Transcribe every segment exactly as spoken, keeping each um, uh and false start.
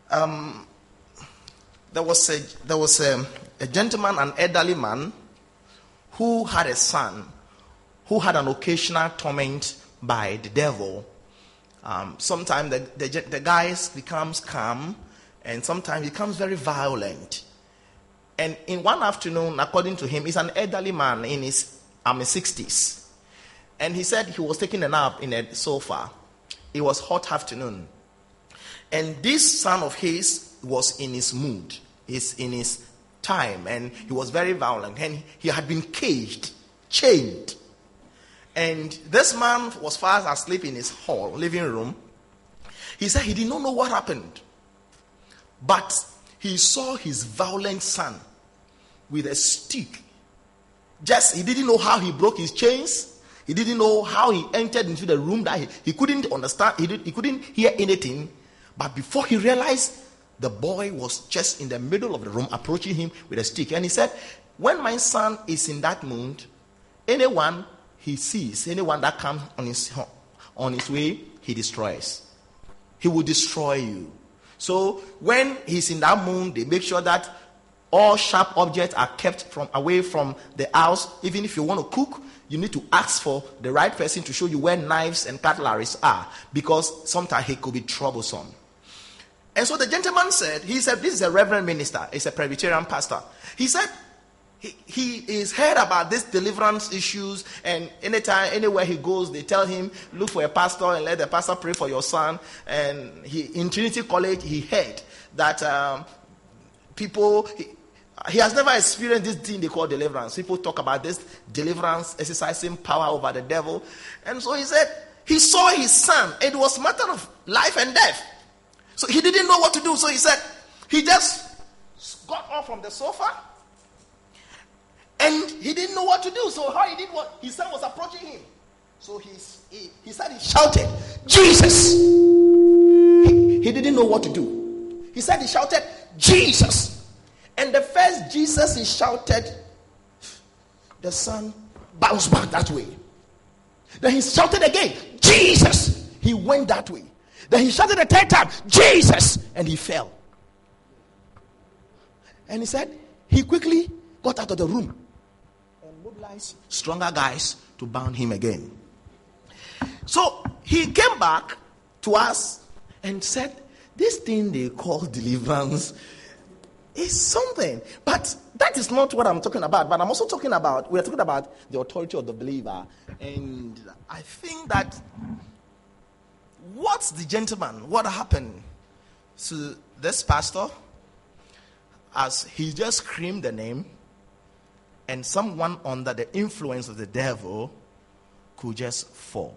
Um, there was a there was a, a gentleman, an elderly man, who had a son who had an occasional torment by the devil. Um, sometimes the, the the guy becomes calm, and sometimes he becomes very violent. And in one afternoon, according to him, he's an elderly man in his um, sixties. And he said he was taking a nap in a sofa. It was hot afternoon. And this son of his was in his mood. He's in his time. And he was very violent. And he had been caged, chained. And this man was fast asleep in his hall, living room. He said he did not know what happened. But he saw his violent son with a stick. Just, he didn't know how he broke his chains. He didn't know how he entered into the room. That he, he couldn't understand. He, did, he couldn't hear anything. But before he realized, the boy was just in the middle of the room approaching him with a stick. And he said, when my son is in that mood, anyone he sees, anyone that comes on his, on his way, he destroys. He will destroy you. So when he's in that mood, they make sure that all sharp objects are kept from away from the house. Even if you want to cook, you need to ask for the right person to show you where knives and cutleries are, because sometimes he could be troublesome. And so the gentleman said, he said, this is a reverend minister, he's a Presbyterian pastor. He said, he, he is heard about these deliverance issues, and anytime, anywhere he goes, they tell him, look for a pastor and let the pastor pray for your son. And he, in Trinity College, he heard that um, people, he, he has never experienced this thing they call deliverance. People talk about this deliverance, exercising power over the devil. And so he said, he saw his son. It was a matter of life and death. So he didn't know what to do. So he said, he just got off from the sofa. And he didn't know what to do. So how he did what? His son was approaching him. So he's, he, he said, he shouted, Jesus. He, he didn't know what to do. He said, he shouted, Jesus. And the first Jesus he shouted, the son bounced back that way. Then he shouted again, Jesus. He went that way. Then he shouted a third time, Jesus. And he fell. And he said, he quickly got out of the room and mobilized stronger guys to bound him again. So he came back to us and said, this thing they call deliverance is something. But that is not what I'm talking about. But I'm also talking about, we're talking about the authority of the believer. And I think that what's the gentleman, what happened to this pastor, as he just screamed the name, and someone under the influence of the devil could just fall.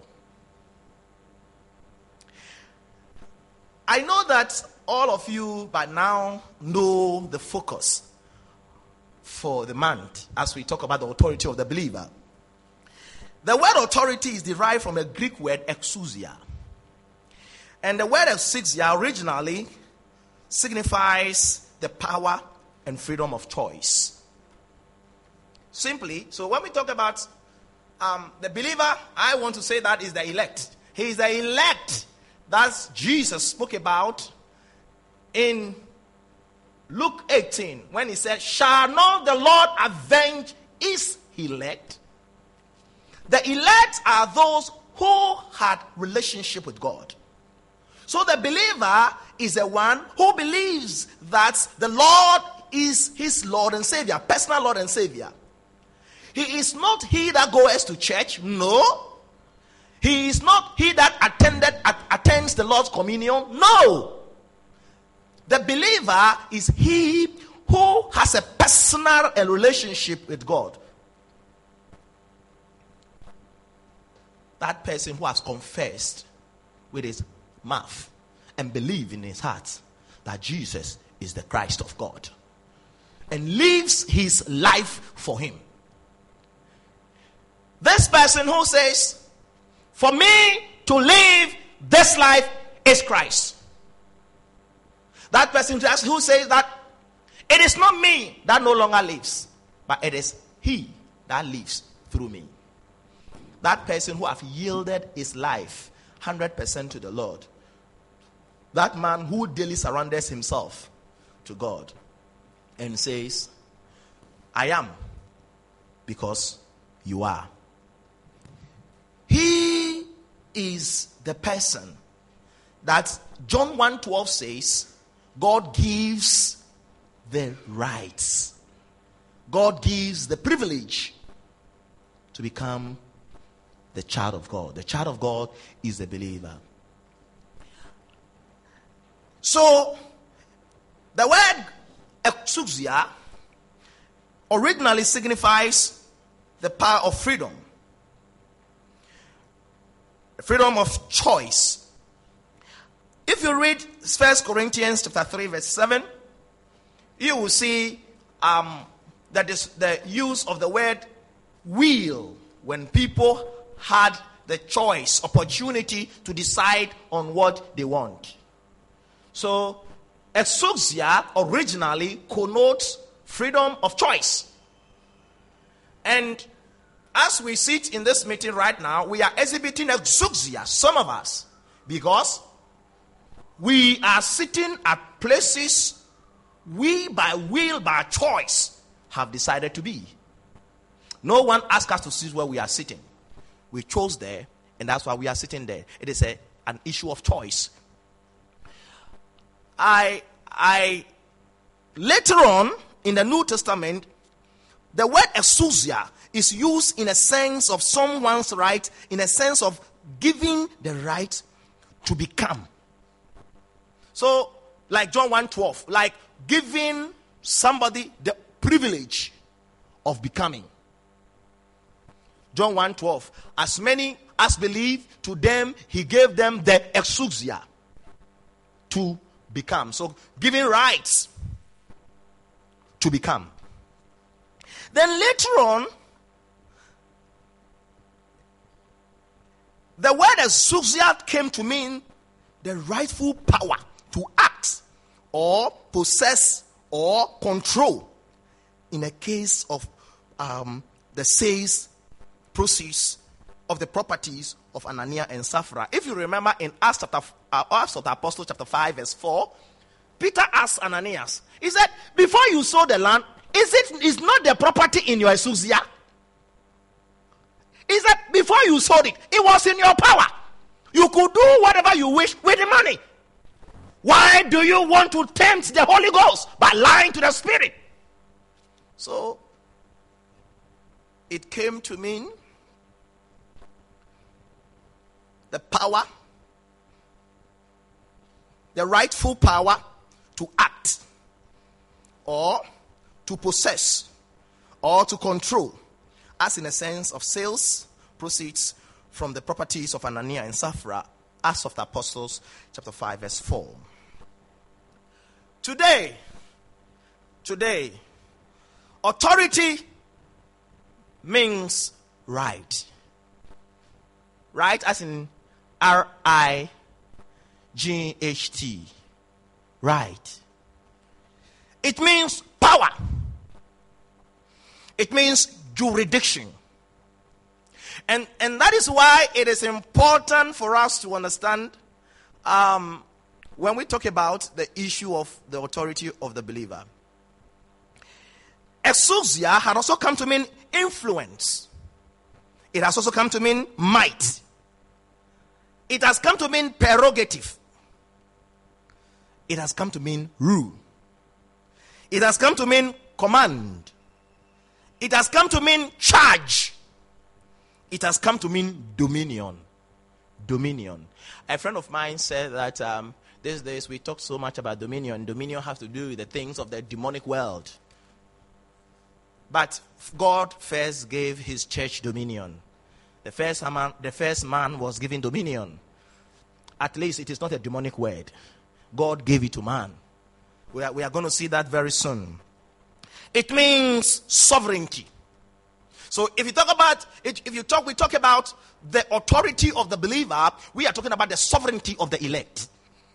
I know that all of you by now know the focus for the month as we talk about the authority of the believer. The word authority is derived from a Greek word exousia. And the word exousia originally signifies the power and freedom of choice. Simply, so when we talk about um, the believer, I want to say that is the elect. He is the elect that Jesus spoke about in Luke eighteen, when he said, shall not the Lord avenge his elect? The elect are those who had relationship with God. So the believer is the one who believes that the Lord is his Lord and Savior, personal Lord and Savior. He is not he that goes to church, no. He is not he that attended attends the Lord's communion, no. The believer is he who has a personal relationship with God. That person who has confessed with his mouth and believed in his heart that Jesus is the Christ of God and lives his life for him. This person who says, for me to live this life is Christ. That person who says that it is not me that no longer lives, but it is he that lives through me. That person who have yielded his life one hundred percent to the Lord that man who daily surrenders himself to God and says, I am because you are. He is the person that John one twelve says God gives the rights. God gives the privilege to become the child of God. The child of God is the believer. So, the word exousia originally signifies the power of freedom. Freedom of choice. If you read First Corinthians chapter three verse seven, you will see um, that is the use of the word will when people had the choice, opportunity to decide on what they want. So, exousia originally connotes freedom of choice. And as we sit in this meeting right now, we are exhibiting exousia, some of us, because we are sitting at places we by will, by choice, have decided to be. No one asked us to sit where we are sitting. We chose there, and that's why we are sitting there. It is a, an issue of choice. I, I, later on in the New Testament, the word exousia is used in a sense of someone's right, in a sense of giving the right to become. So, like John one twelve, like giving somebody the privilege of becoming. John one twelve, as many as believe, to them he gave them the exousia to become. So, giving rights to become. Then later on, the word exousia came to mean the rightful power to act or possess or control in a case of um, the sales, proceeds of the properties of Ananias and Sapphira. If you remember in Acts, chapter, uh, Acts of the Apostles chapter five verse four, Peter asked Ananias, he said, before you sold the land, is it is not the property in your exousia? He said, before you sold it, it was in your power. You could do whatever you wish with the money. Why do you want to tempt the Holy Ghost by lying to the Spirit? So, it came to mean the power, the rightful power to act or to possess or to control, as in a sense of sales proceeds from the properties of Ananias and Sapphira, Acts of the Apostles, chapter five, verse four. Today, today, authority means right. Right, as in R I G H T. Right. It means power. It means jurisdiction. And, and that is why it is important for us to understand um, when we talk about the issue of the authority of the believer. Exousia had also come to mean influence. It has also come to mean might. It has come to mean prerogative. It has come to mean rule. It has come to mean command. It has come to mean charge. It has come to mean dominion. Dominion. A friend of mine said that um, these days we talk so much about dominion. Dominion has to do with the things of the demonic world. But God first gave his church dominion. The first man, the first man was given dominion. At least it is not a demonic word. God gave it to man. We are, we are going to see that very soon. It means sovereignty. So if you talk about it, if you talk, we talk about the authority of the believer, we are talking about the sovereignty of the elect.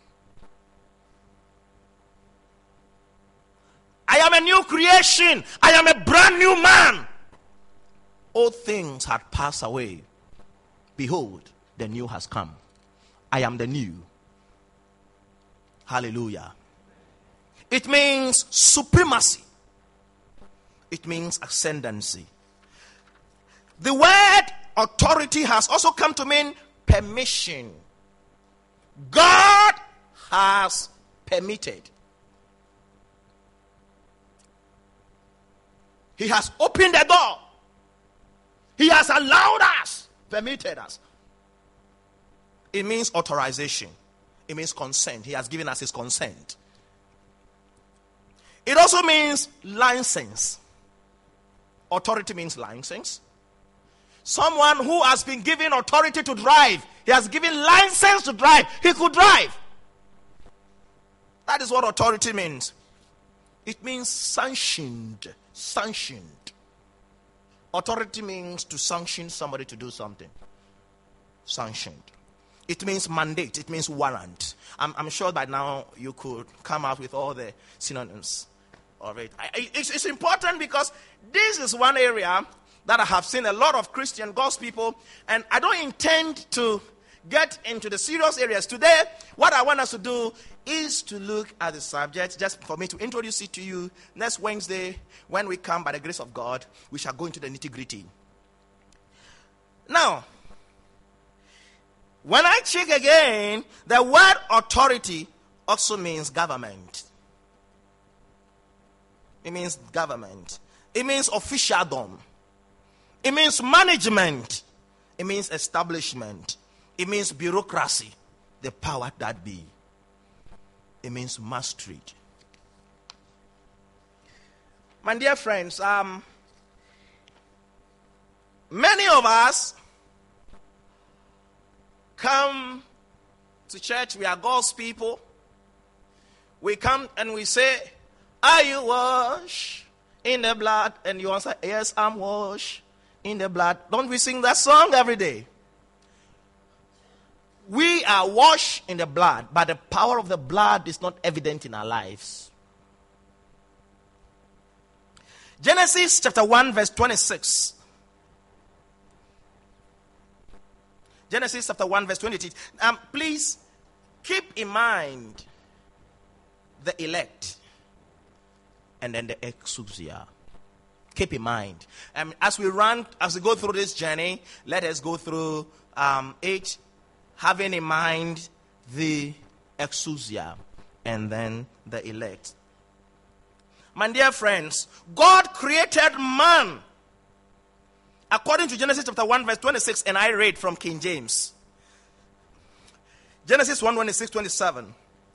I am a new creation. I am a brand new man. Old things had passed away. Behold, the new has come. I am the new. Hallelujah. It means supremacy. It means ascendancy. The word authority has also come to mean permission. God has permitted. He has opened the door. He has allowed us, permitted us. It means authorization. It means consent. He has given us his consent. It also means license. Authority means license. Someone who has been given authority to drive. He has given license to drive. He could drive. That is what authority means. It means sanctioned. Sanctioned. Authority means to sanction somebody to do something. Sanctioned. It means mandate. It means warrant. I'm, I'm sure by now you could come out with all the synonyms of it. I, it's, it's important because this is one area that I have seen a lot of Christian God's people, and I don't intend to get into the serious areas. Today, what I want us to do is to look at the subject, just for me to introduce it to you. Next Wednesday, when we come by the grace of God, we shall go into the nitty-gritty. Now, when I check again, the word authority also means government. It means government. It means officialdom. It means management. It means establishment. It means bureaucracy. The power that be. It means mastery. My dear friends, um, many of us come to church. We are God's people. We come and we say, are you washed in the blood? And you answer, yes, I'm washed in the blood. Don't we sing that song every day? We are washed in the blood, but the power of the blood is not evident in our lives. Genesis chapter one verse twenty-six. Genesis chapter one verse twenty-eight. Um, please keep in mind the elect and then the exousia. Keep in mind. Um, as we run, as we go through this journey, let us go through um, each, having in mind the exousia and then the elect. My dear friends, God created man according to Genesis chapter one verse twenty-six, and I read from King James. Genesis one twenty-six twenty-seven.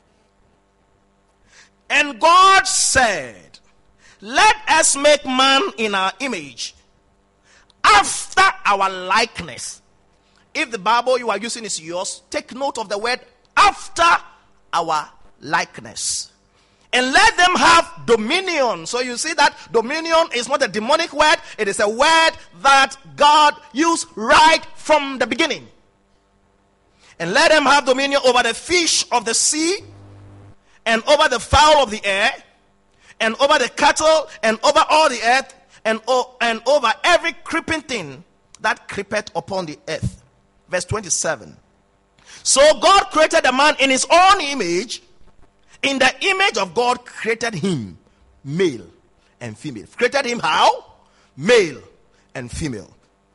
And God said, let us make man in our image, after our likeness. If the Bible you are using is yours, take note of the word after our likeness. And let them have dominion. So you see that dominion is not a demonic word. It is a word that God used right from the beginning. And let them have dominion over the fish of the sea, and over the fowl of the air, and over the cattle, and over all the earth, and, o- and over every creeping thing that creepeth upon the earth. Verse twenty-seven. So God created a man in his own image. In the image of God created him, male and female. Created him how? Male and female.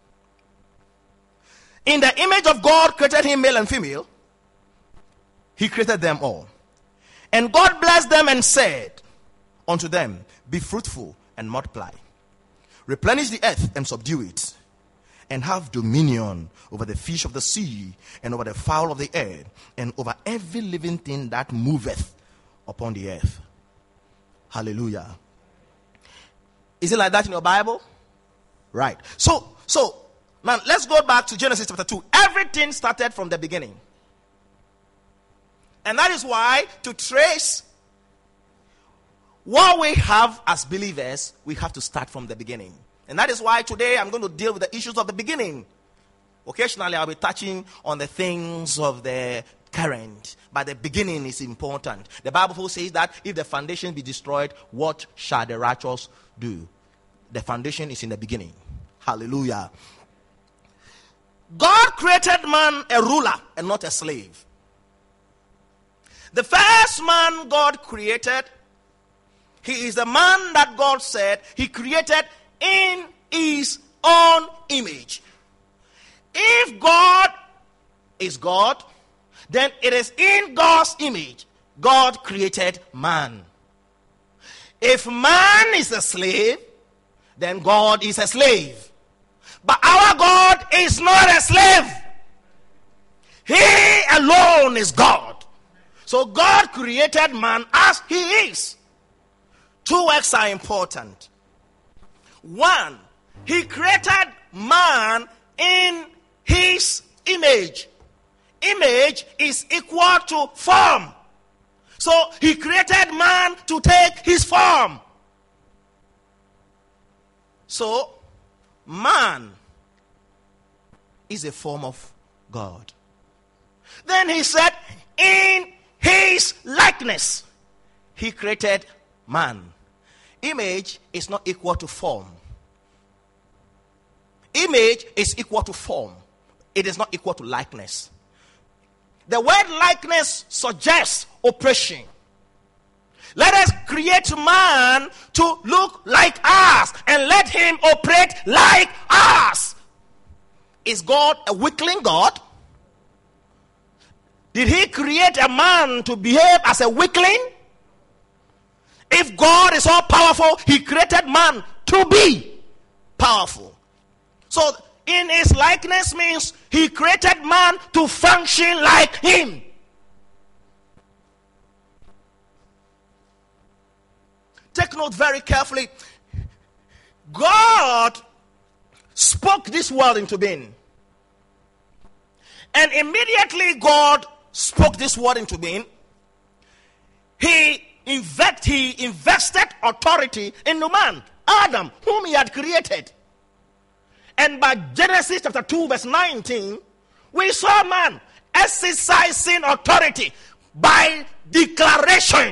In the image of God created him, male and female. He created them all. And God blessed them and said unto them, be fruitful and multiply. Replenish the earth and subdue it. And have dominion over the fish of the sea, and over the fowl of the air, and over every living thing that moveth upon the earth. Hallelujah. Is it like that in your Bible? Right. So, so now let's go back to Genesis chapter two. Everything started from the beginning. And that is why, to trace what we have as believers, we have to start from the beginning. And that is why today I'm going to deal with the issues of the beginning. Occasionally I'll be touching on the things of the current, but the beginning is important. The Bible says that if the foundation be destroyed, what shall the righteous do? The foundation is in the beginning. Hallelujah. God created man a ruler and not a slave. The first man God created, he is the man that God said he created in his own image. If God is God, then it is in God's image God created man. If man is a slave, then God is a slave. But our God is not a slave. He alone is God. So God created man as he is. Two works are important. One, he created man in his image. Image is equal to form. So he created man to take his form. So man is a form of God. Then he said, in his likeness, he created man. Image is not equal to form. Image is equal to form. It is not equal to likeness. The word likeness suggests oppression. Let us create man to look like us and let him operate like us. Is God a weakling God? Did he create a man to behave as a weakling? If God is all powerful, he created man to be powerful. So in his likeness means he created man to function like him. Take note very carefully. God spoke this world into being. And immediately God spoke this world into being, he, invest, he invested authority into man, Adam, whom he had created. And by Genesis chapter two verse nineteen, we saw man exercising authority by declaration.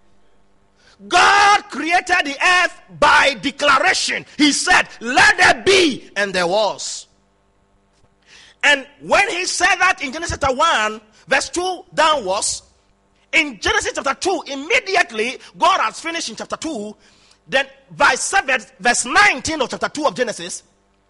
God created the earth by declaration. He said, let there be, and there was. And when he said that in Genesis chapter one, verse two downwards, in Genesis chapter two, immediately, God has finished in chapter two, then verse seven, verse nineteen of chapter two of Genesis,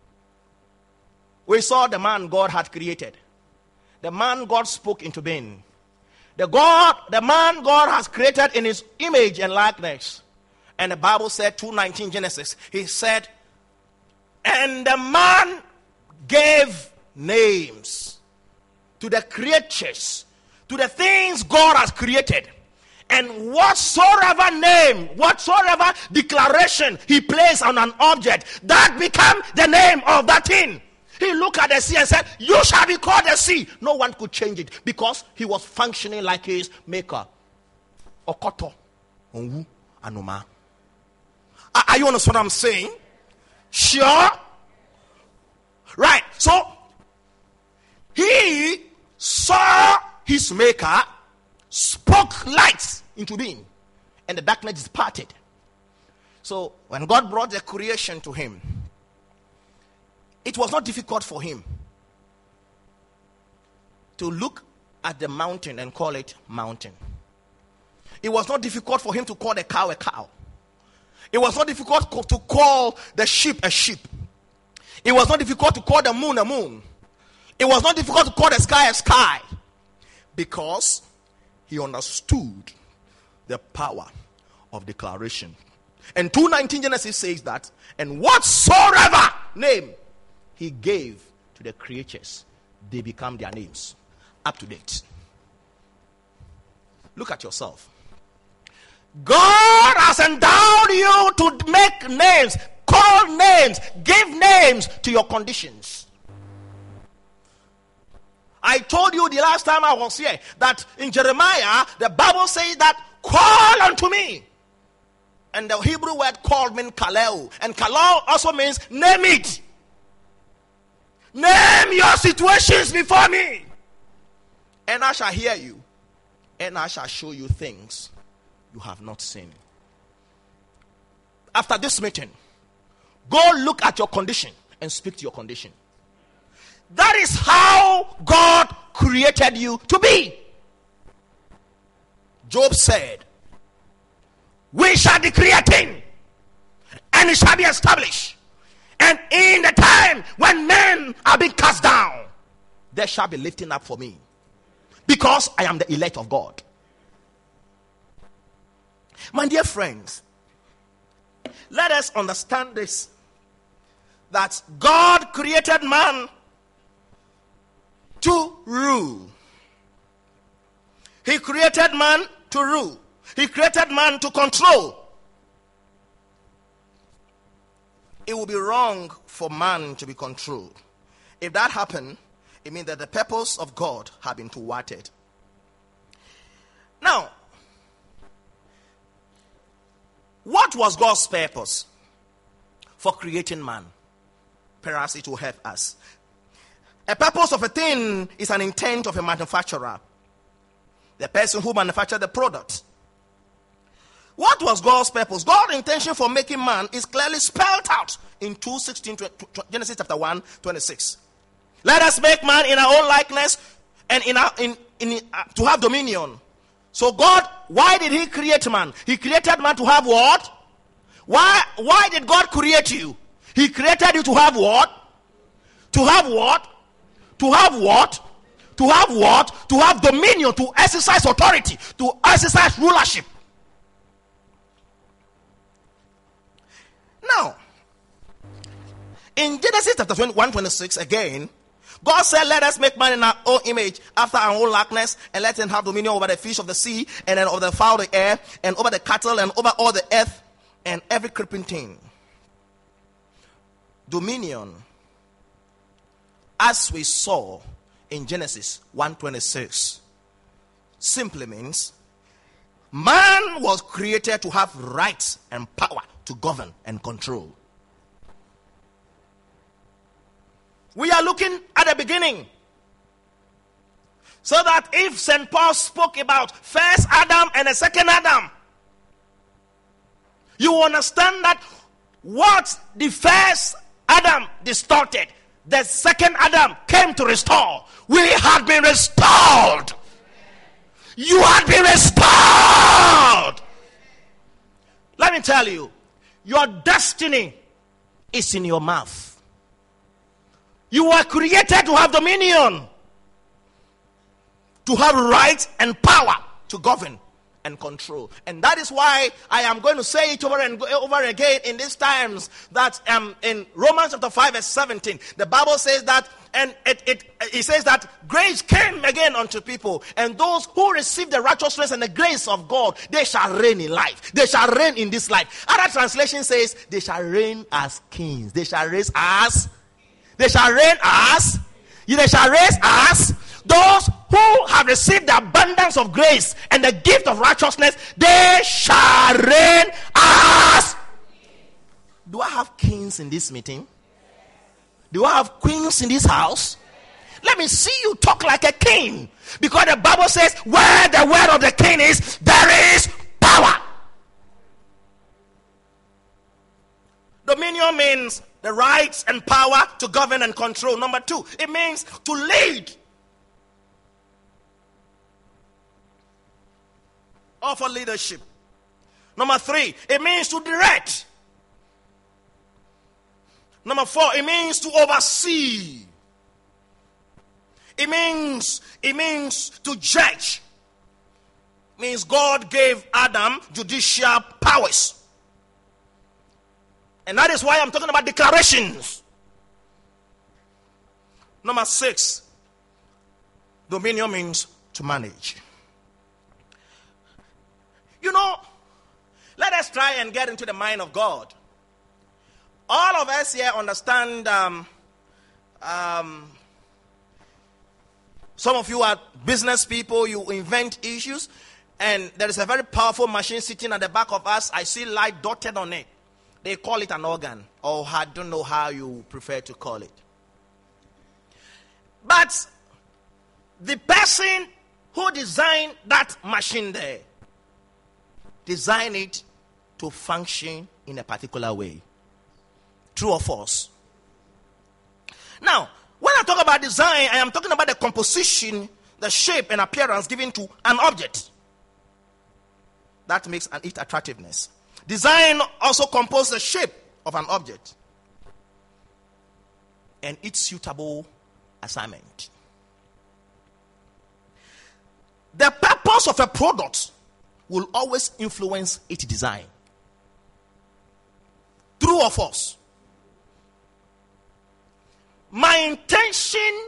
we saw the man God had created. The man God spoke into being. The God, the man God has created in his image and likeness. And the Bible said, two nineteen Genesis, he said, and the man gave names to the creatures, to the things God has created. And whatsoever name, whatsoever declaration he placed on an object, that became the name of that thing. He looked at the sea and said, you shall be called the sea. No one could change it because he was functioning like his maker. Okoto, Onwu, Anoma. Are you understand what I'm saying? Sure? Right. So, he saw his maker, spoke light into being, and the darkness departed. So, when God brought the creation to him, it was not difficult for him to look at the mountain and call it mountain. It was not difficult for him to call the cow a cow. It was not difficult to call the sheep a sheep. It was not difficult to call the moon a moon. It was not difficult to call the sky a sky. Because he understood the power of declaration. And two nineteen Genesis says that, and whatsoever name he gave to the creatures, they become their names. Up to date. Look at yourself. God has endowed you to make names, call names, give names to your conditions. I told you the last time I was here that in Jeremiah, the Bible says that call unto me. And the Hebrew word call means kaleo. And kaleo also means name it. Name your situations before me, and I shall hear you, and I shall show you things you have not seen. After this meeting, go look at your condition and speak to your condition. That is how God created you to be. Job said, we shall decree a thing, and it shall be established. And in the time when men are being cast down, there shall be lifting up for me, because I am the elect of God. My dear friends, let us understand this, that God created man to rule. He created man to rule. He created man to control. It would be wrong for man to be controlled. If that happened, it means that the purpose of God had been thwarted. Now, what was God's purpose for creating man? Perhaps it will help us. A purpose of a thing is an intent of a manufacturer, the person who manufactured the product. What was God's purpose? God's intention for making man is clearly spelled out in two sixteen, Genesis chapter one, twenty-six. Let us make man in our own likeness and in our in, in uh, to have dominion. So God, why did he create man? He created man to have what? Why why did God create you? He created you to have what? To have what? To have what? To have what? To have dominion, to exercise authority, to exercise rulership. Now, in Genesis chapter one twenty-six, again, God said, let us make man in our own image, after our own likeness, and let him have dominion over the fish of the sea, and then over the fowl of the air, and over the cattle, and over all the earth, and every creeping thing. Dominion, as we saw in Genesis one twenty-six, simply means man was created to have rights and power to govern and control. We are looking at the beginning, so that if Saint Paul spoke about first Adam and the second Adam, you understand that what the first Adam distorted, the second Adam came to restore. We had been restored. You had been restored. Let me tell you, your destiny is in your mouth. You were created to have dominion, to have right and power to govern and control. And that is why I am going to say it over and over again in these times, that um, in Romans chapter five verse seventeen, the Bible says that, and it, it, it says that grace came again unto people, and those who receive the righteousness and the grace of God, they shall reign in life. They shall reign in this life. Other translation says they shall reign as kings. They shall reign as They shall reign as, they shall reign as those who have received the abundance of grace and the gift of righteousness. They shall reign as. Do I have kings in this meeting? Do I have queens in this house? Let me see you talk like a king, because the Bible says where the word of the king is, there is power. Dominion means the rights and power to govern and control. Number two, it means to lead. Offer leadership. Number three, it means to direct. Number four, it means to oversee. It means, it means to judge. It means God gave Adam judicial powers. And that is why I'm talking about declarations. Number six, dominion means to manage. You know, let us try and get into the mind of God. All of us here understand, um, um, some of you are business people, you invent issues, and there is a very powerful machine sitting at the back of us. I see light dotted on it. They call it an organ, or I don't know how you prefer to call it. But the person who designed that machine there, designed it to function in a particular way. True or false? Now, when I talk about design, I am talking about the composition, the shape and appearance given to an object. that makes an, it attractiveness. Design also composes the shape of an object and its suitable assignment. The purpose of a product will always influence its design. True or false? My intention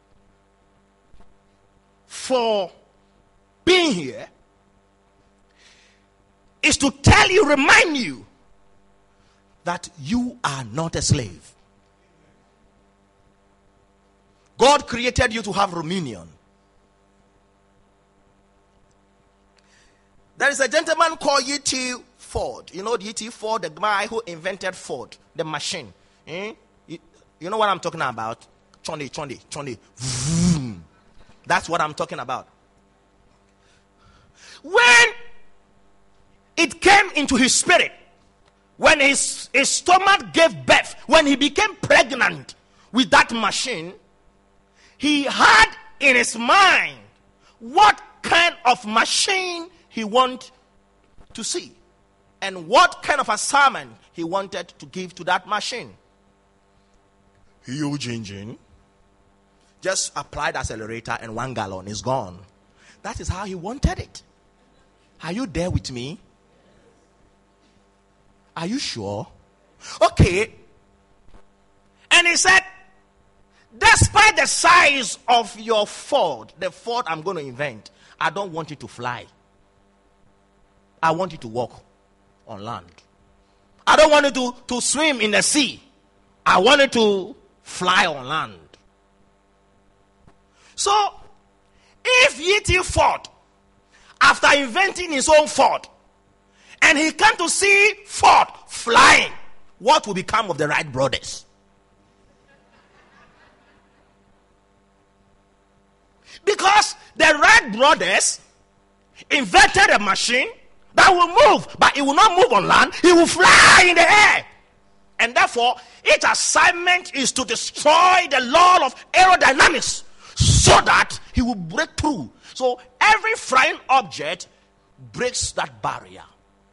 for being here is to tell you, remind you that you are not a slave. God created you to have dominion. There is a gentleman called E T Ford. You know E T Ford, the guy who invented Ford, the machine. Eh? You, you know what I'm talking about? Chonde, chonde, chonde. Vroom. That's what I'm talking about. When it came into his spirit, when his, his stomach gave birth, when he became pregnant with that machine, he had in his mind what kind of machine he wanted to see and what kind of assignment he wanted to give to that machine. Huge engine. Just applied accelerator and one gallon is gone. That is how he wanted it. Are you there with me? Are you sure? Okay. And he said, despite the size of your Ford, the Ford I'm going to invent, I don't want it to fly. I want it to walk on land. I don't want it to, to swim in the sea. I want it to fly on land. So, if E T Ford, after inventing his own Ford, and he came to see Ford flying, what will become of the Wright brothers? Because the Wright brothers invented a machine that will move, but it will not move on land, it will fly in the air. And therefore, its assignment is to destroy the law of aerodynamics so that he will break through. So every flying object breaks that barrier.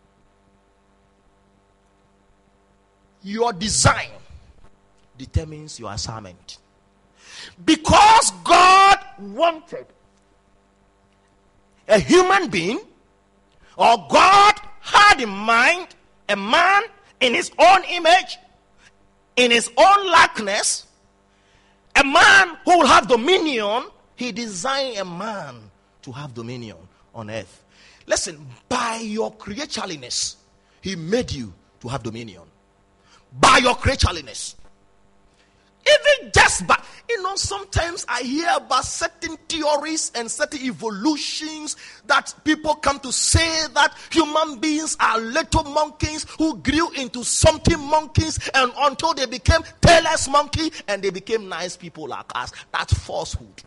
Your design determines your assignment. Because God wanted a human being, or God had in mind a man in his own image, in his own likeness, a man who will have dominion, he designed a man to have dominion on earth. Listen, by your creatureliness, he made you to have dominion. By your creatureliness. Even just by, you know, sometimes I hear about certain theories and certain evolutions that people come to say that human beings are little monkeys who grew into something monkeys, and until they became tailless monkey and they became nice people like us. That's falsehood.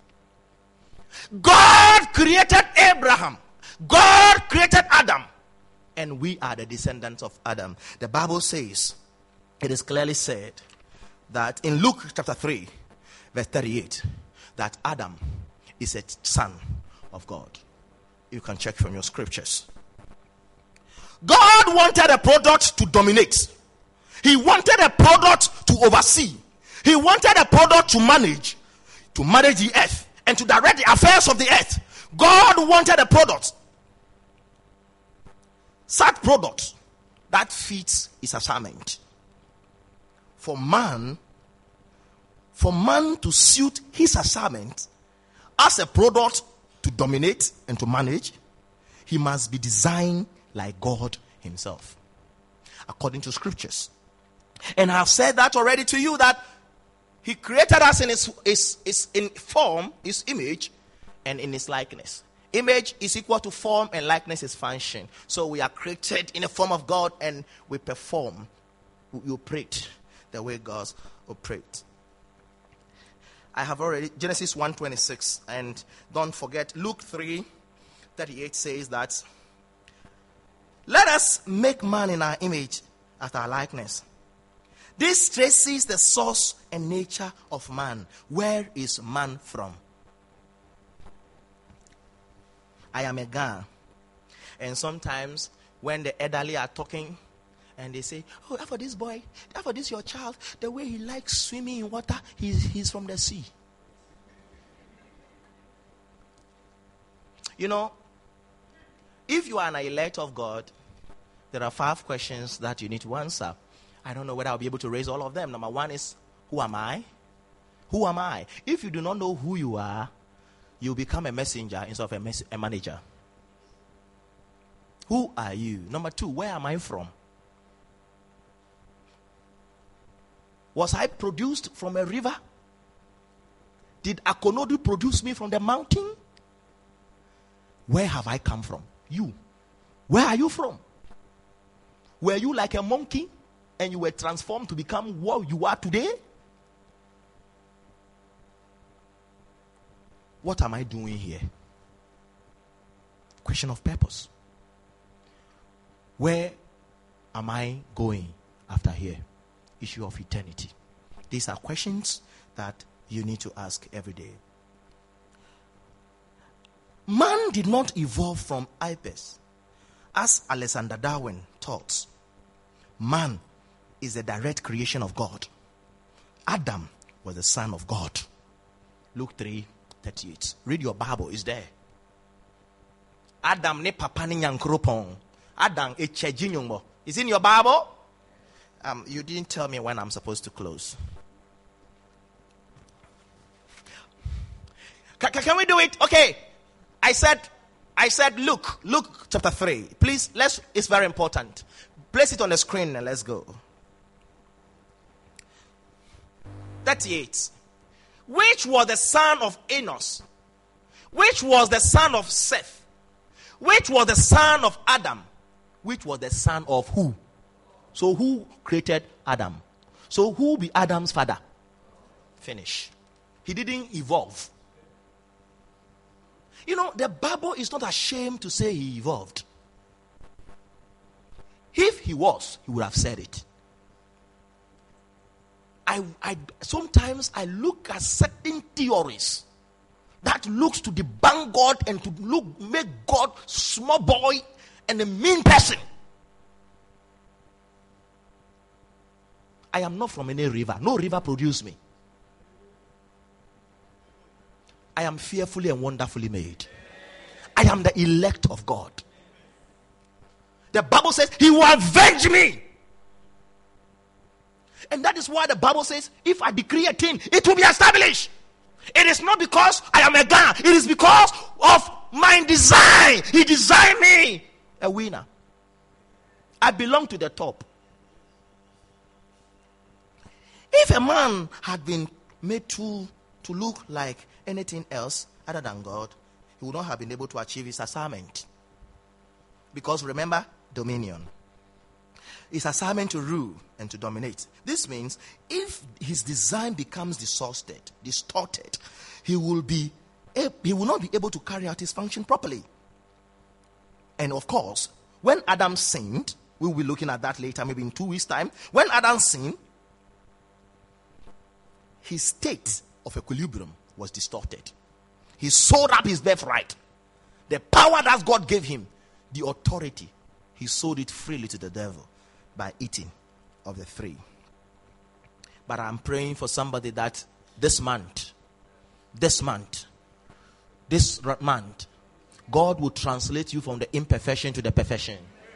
God created Abraham. God created Adam. And we are the descendants of Adam. The Bible says, it is clearly said, that in Luke chapter three, verse thirty-eight, that Adam is a son of God. You can check from your scriptures. God wanted a product to dominate. He wanted a product to oversee. He wanted a product to manage, to manage the earth and to direct the affairs of the earth. God wanted a product, such product that fits his assignment. For man, for man to suit his assignment as a product to dominate and to manage, he must be designed like God himself, according to scriptures. And I've said that already to you, that he created us in his, his, his in form, his image, and in his likeness. Image is equal to form, and likeness is function. So we are created in the form of God, and we perform, we operate the way God operates. I have already, Genesis one twenty-six, and don't forget Luke three thirty-eight says that, let us make man in our image after our likeness. This traces the source and nature of man. Where is man from? I am a Ghana. And sometimes when the elderly are talking and they say, oh, for this boy, for this your child, the way he likes swimming in water, he's, he's from the sea. You know, if you are an elect of God, there are five questions that you need to answer. I don't know whether I'll be able to raise all of them. Number one is, who am I? Who am I? If you do not know who you are, you become a messenger instead of a, mes- a manager. Who are you? Number two, where am I from? Was I produced from a river? Did Akonodu produce me from the mountain? Where have I come from? You. Where are you from? Were you like a monkey and you were transformed to become what you are today? What am I doing here? Question of purpose. Where am I going after here? Issue of eternity. These are questions that you need to ask every day. Man did not evolve from Ibis, as Alexander Darwin taught. Man is a direct creation of God. Adam was the son of God. Luke three thirty-eight. Read your Bible, it's there. Adam ne papa ni nyankropon. Adam e chejinyongbo. Is in your Bible? Um, you didn't tell me when I'm supposed to close. Can, can we do it? Okay. I said, I said, Luke, Luke chapter three. Please, let's. It's very important. Place it on the screen and let's go. thirty-eight. Which was the son of Enos? Which was the son of Seth? Which was the son of Adam? Which was the son of who? So who created Adam? So who be Adam's father? Finish. He didn't evolve. You know, the Bible is not ashamed to say he evolved. If he was, he would have said it. I, I sometimes I look at certain theories that looks to debunk God and to look make God small boy and a mean person. I am not from any river. No river produced me. I am fearfully and wonderfully made. I am the elect of God. The Bible says he will avenge me. And that is why the Bible says, if I decree a thing, it will be established. It is not because I am a God. It is because of my design. He designed me a winner. I belong to the top. If a man had been made to, to look like anything else other than God, he would not have been able to achieve his assignment. Because remember, dominion. His assignment to rule and to dominate. This means if his design becomes distorted, distorted, he will be he will not be able to carry out his function properly. And of course, when Adam sinned, we will be looking at that later, maybe in two weeks' time. When Adam sinned, his state of equilibrium was distorted. He sold up his birthright. The power that God gave him, the authority, he sold it freely to the devil by eating of the tree. But I'm praying for somebody that this month, this month, this month, God will translate you from the imperfection to the perfection.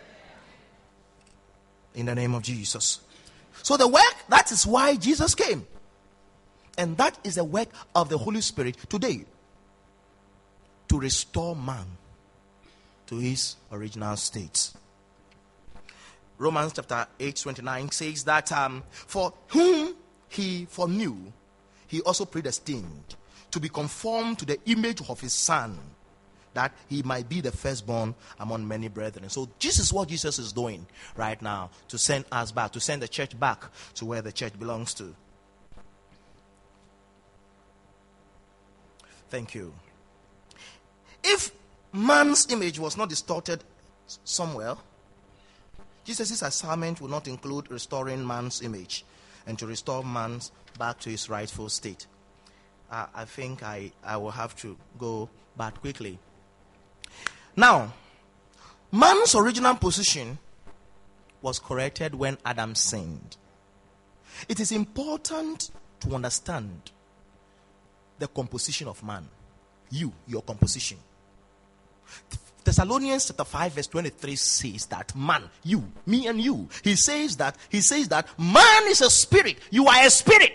In the name of Jesus. So the work, that is why Jesus came. And that is the work of the Holy Spirit today. To restore man to his original state. Romans chapter eight twenty-nine says that um, for whom he foreknew, he also predestined to be conformed to the image of his Son, that he might be the firstborn among many brethren. So this is what Jesus is doing right now, to send us back, to send the church back to where the church belongs to. Thank you. If man's image was not distorted somewhere, Jesus' assignment would not include restoring man's image and to restore man back to his rightful state. Uh, I think I, I will have to go back quickly. Now, man's original position was corrected when Adam sinned. It is important to understand the composition of man. You, your composition. Thessalonians chapter five verse twenty-three says that man, you, me and you. He says that, he says that man is a spirit. You are a spirit.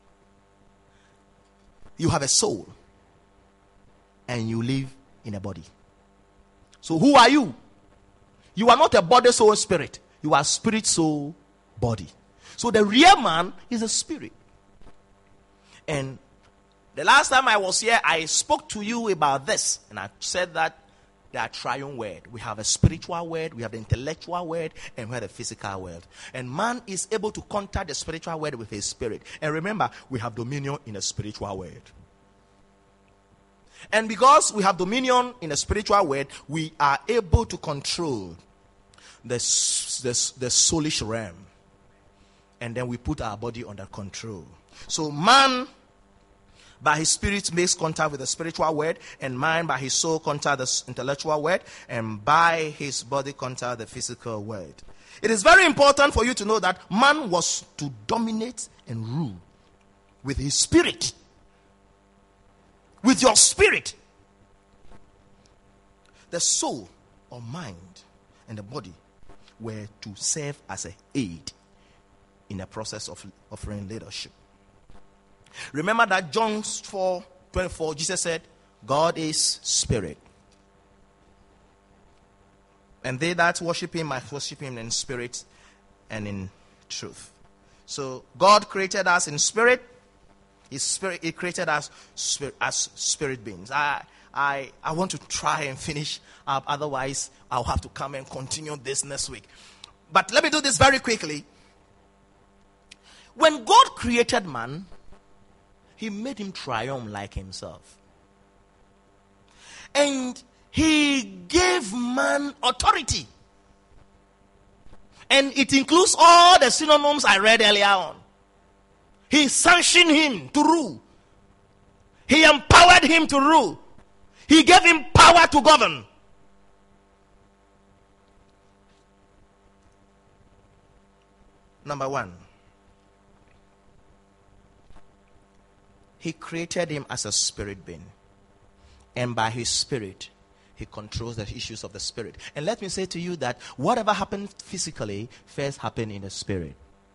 You have a soul. And you live in a body. So who are you? You are not a body, soul, spirit. You are spirit, soul, body. So the real man is a spirit. And the last time I was here, I spoke to you about this. And I said that there are triune words. We have a spiritual word, we have the intellectual word, and we have the physical word. And man is able to contact the spiritual word with his spirit. And remember, we have dominion in a spiritual word. And because we have dominion in a spiritual word, we are able to control the, the, the soulish realm. And then we put our body under control. So man, by his spirit, makes contact with the spiritual word, and man, by his soul, contact the intellectual word, and by his body, contact the physical word. It is very important for you to know that man was to dominate and rule with his spirit. With your spirit. The soul or mind and the body were to serve as an aid in the process of offering leadership. Remember that John four twenty-four, Jesus said, God is spirit. And they that worship him must worship him in spirit and in truth. So God created us in spirit. His spirit, he created us spirit, as spirit beings. I, I, I want to try and finish up. Otherwise, I'll have to come and continue this next week. But let me do this very quickly. When God created man, he made him triumph like himself. And he gave man authority. And it includes all the synonyms I read earlier on. He sanctioned him to rule. He empowered him to rule. He gave him power to govern. Number one, he created him as a spirit being. And by his spirit, he controls the issues of the spirit. And let me say to you that whatever happened physically first happened in the spirit.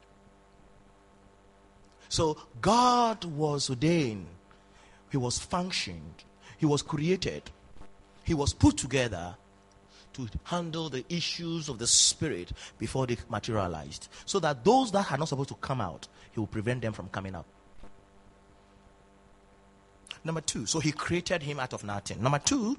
So God was ordained. He was functioned. He was created. He was put together to handle the issues of the spirit before they materialized. So that those that are not supposed to come out, he will prevent them from coming out. Number two, so he created him out of nothing. Number two,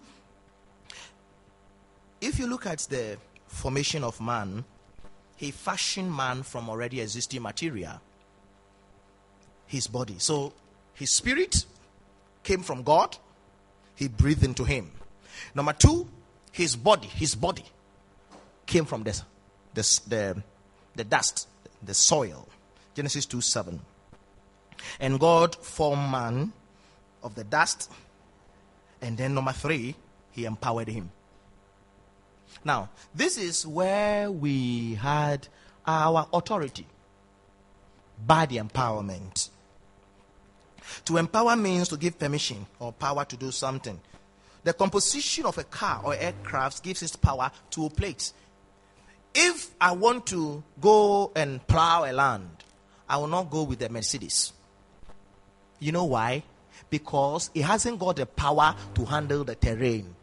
if you look at the formation of man, he fashioned man from already existing material. His body. So his spirit came from God. He breathed into him. Number two, his body, his body came from this, this the, the dust, the soil. Genesis two seven. And God formed man of the dust. And then number three, he empowered him. Now, this is where we had our authority by the empowerment. To empower means to give permission or power to do something. The composition of a car or aircraft gives its power to a plate. If I want to go and plow a land, I will not go with the Mercedes. You know why? Because it hasn't got the power to handle the terrain.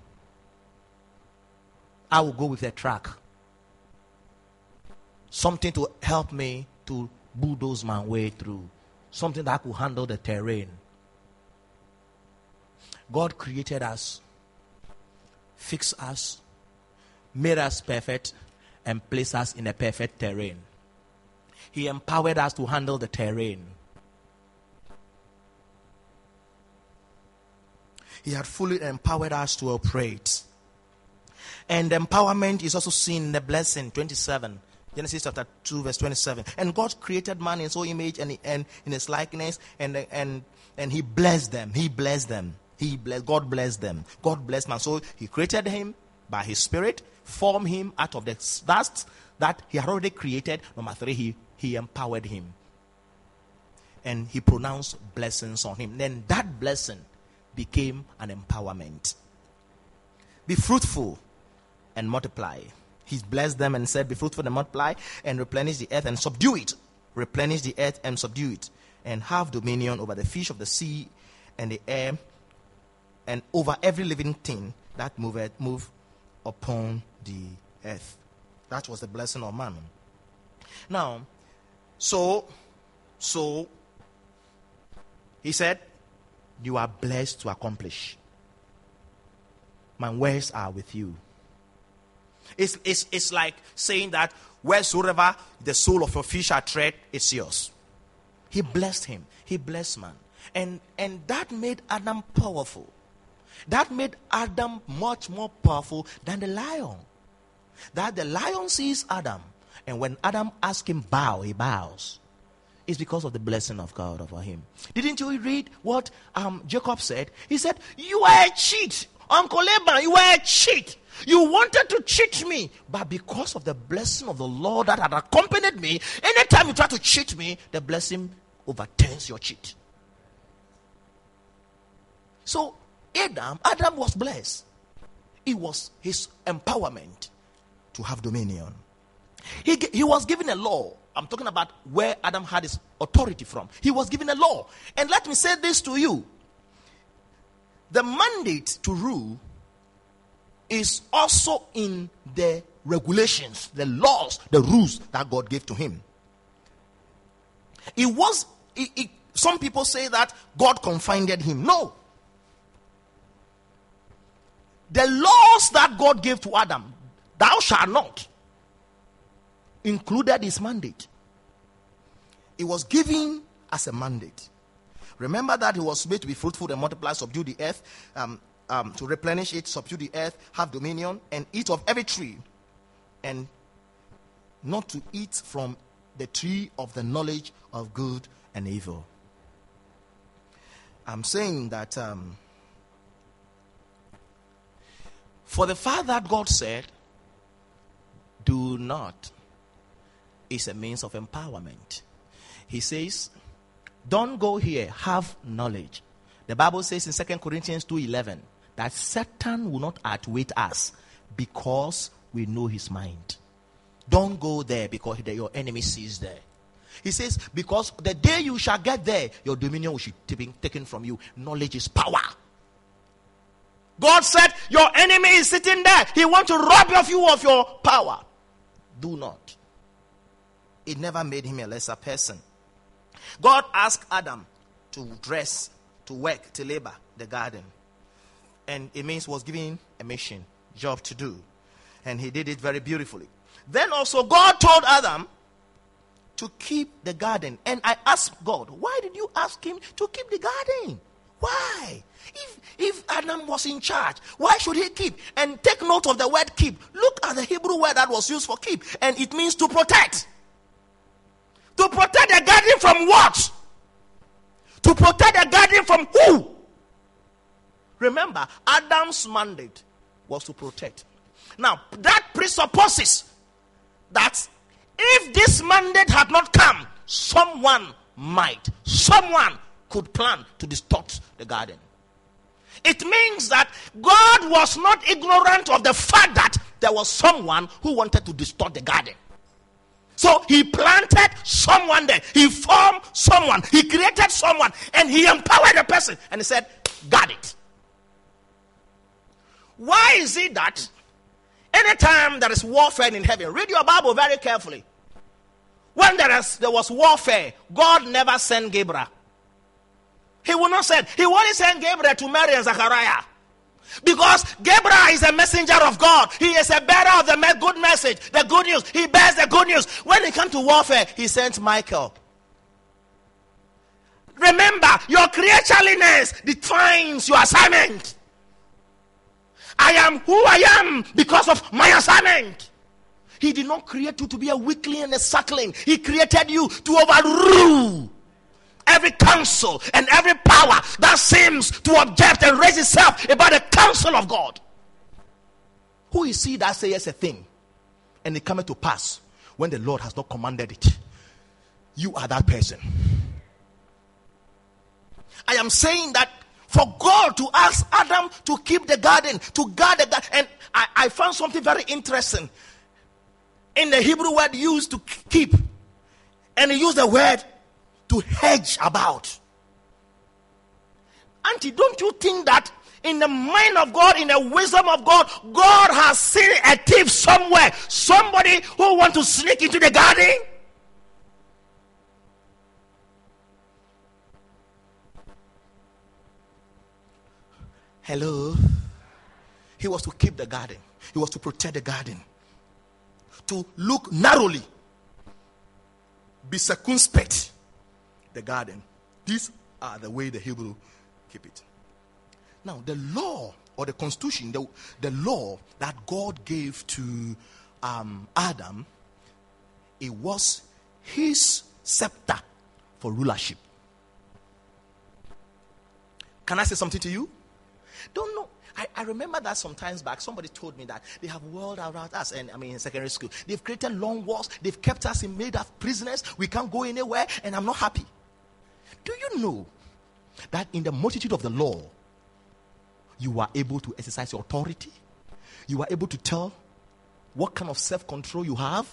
I will go with a truck. Something to help me to bulldoze my way through. Something that could handle the terrain. God created us, fixed us, made us perfect, and placed us in a perfect terrain. He empowered us to handle the terrain. He had fully empowered us to operate. And empowerment is also seen in the blessing, twenty-seven. Genesis chapter two, verse twenty-seven. And God created man in his own image and, and in his likeness, and, and, and he blessed them. He blessed them. He blessed, God blessed them. God blessed man. So he created him, by his spirit, formed him out of the dust that he had already created. Number three, he, he empowered him. And he pronounced blessings on him. Then that blessing became an empowerment. Be fruitful and multiply. He blessed them and said, be fruitful and multiply and replenish the earth and subdue it. Replenish the earth and subdue it. And have dominion over the fish of the sea and the air and over every living thing that moveth, move upon the earth. That was the blessing of man. Now, so, so, he said, you are blessed to accomplish. My words are with you. It's, it's, it's like saying that wheresoever the sole of your feet shall tread, it's yours. He blessed him. He blessed man. And, and that made Adam powerful. That made Adam much more powerful than the lion. That the lion sees Adam, and when Adam asks him bow, he bows. It's because of the blessing of God over him. Didn't you read what um, Jacob said? He said, you are a cheat. Uncle Laban, you are a cheat. You wanted to cheat me, but because of the blessing of the Lord that had accompanied me, anytime you try to cheat me, the blessing overturns your cheat. So Adam, Adam was blessed. It was his empowerment to have dominion. He, he was given a law. I'm talking about where Adam had his authority from. He was given a law. And let me say this to you. The mandate to rule is also in the regulations, the laws, the rules that God gave to him. It was, it, it, some people say that God confined him. No. The laws that God gave to Adam, thou shalt not, included his mandate. It was given as a mandate. Remember that he was made to be fruitful and multiply, subdue the earth, um, um, to replenish it, subdue the earth, have dominion, and eat of every tree, and not to eat from the tree of the knowledge of good and evil. I'm saying that um, for the fact that God said, do not, is a means of empowerment. He says, don't go here, have knowledge. The Bible says in Second Corinthians two eleven that Satan will not outwit us because we know his mind. Don't go there because your enemy sees there. He says, because the day you shall get there, your dominion will be taken from you. Knowledge is power. God said, your enemy is sitting there. He wants to rob you of your power. Do not. It never made him a lesser person. God asked Adam to dress, to work, to labor the garden. And it means was given a mission, job to do. And he did it very beautifully. Then also God told Adam to keep the garden. And I asked God, why did you ask him to keep the garden? Why? If, if Adam was in charge, why should he keep? And take note of the word keep. Look at the Hebrew word that was used for keep. And it means to protect. To protect the garden from what? To protect the garden from who? Remember, Adam's mandate was to protect. Now, that presupposes that if this mandate had not come, someone might, someone could plan to distort the garden. It means that God was not ignorant of the fact that there was someone who wanted to distort the garden. So he planted someone there. He formed someone. He created someone. And he empowered the person. And he said, got it. Why is it that anytime there is warfare in heaven, read your Bible very carefully. When there, is, there was warfare, God never sent Gabriel. He would not send. He only sent Gabriel to Mary and Zachariah. Because Gabriel is a messenger of God. He is a bearer of the good message, the good news. He bears the good news. When it comes to warfare, he sent Michael. Remember, your creatureliness defines your assignment. I am who I am because of my assignment. He did not create you to be a weakling and a suckling. He created you to overrule every counsel and every power that seems to object and raise itself about the counsel of God. Who is he that says a thing, and it cometh to pass when the Lord has not commanded it? You are that person. I am saying that for God to ask Adam to keep the garden, to guard the garden, and I, I found something very interesting in the Hebrew word used to keep, and he used the word to hedge about. Auntie, don't you think that in the mind of God, in the wisdom of God, God has seen a thief somewhere, somebody who wants to sneak into the garden? Hello? He was to keep the garden. He was to protect the garden. To look narrowly. Be circumspect. The garden. These are the way the Hebrew keep it. Now, the law or the constitution, the, the law that God gave to um, Adam, it was his scepter for rulership. Can I say something to you? Don't know. I, I remember that sometimes back, somebody told me that they have whirled around us, and I mean in secondary school. They've created long walls. They've kept us in made of prisoners. We can't go anywhere, and I'm not happy. Do you know that in the multitude of the law, you are able to exercise your authority? You are able to tell what kind of self-control you have?